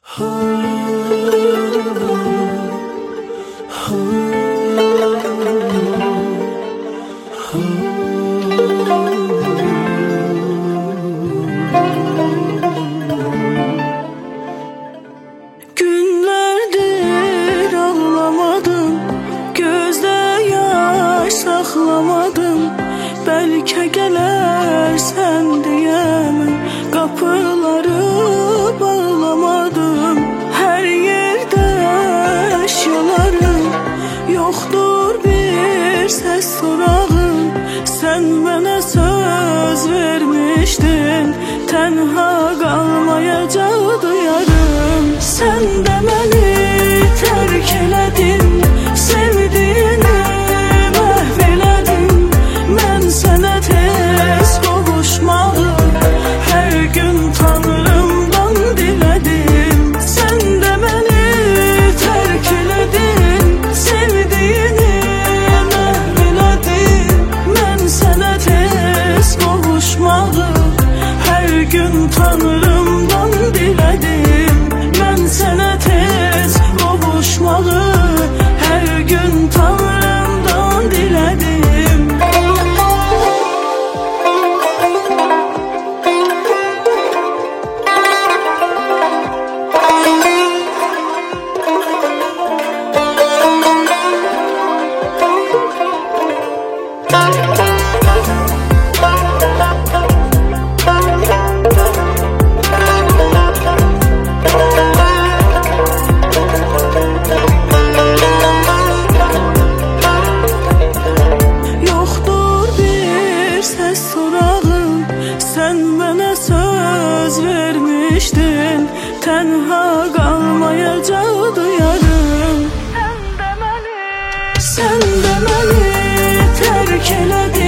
Günlerdir ağlamadım, gözde yaş saxlamadım. Belki gelersen diyemem, kapıları bağlamadım. Her yerde eşyalarım, yoktur bir ses sorağım. Sen bana söz vermiştin, tenha kalmayacaktı yarım. Sen de beni terk eledin, sevdiğini mahveledin. Ben sana tez kavuşmağı her gün Tanrımdan diledim. Sen de beni terk eledin, sevdiğini mahveledin. Ben sana tez kavuşmağı her gün Tanrımdan diledim. Ben sana tez kavuşmağı her gün Tanrımdan diledim. Sen bana söz vermiştin, tenha kalmayacaktı yarım. Sen de beni terk eledin.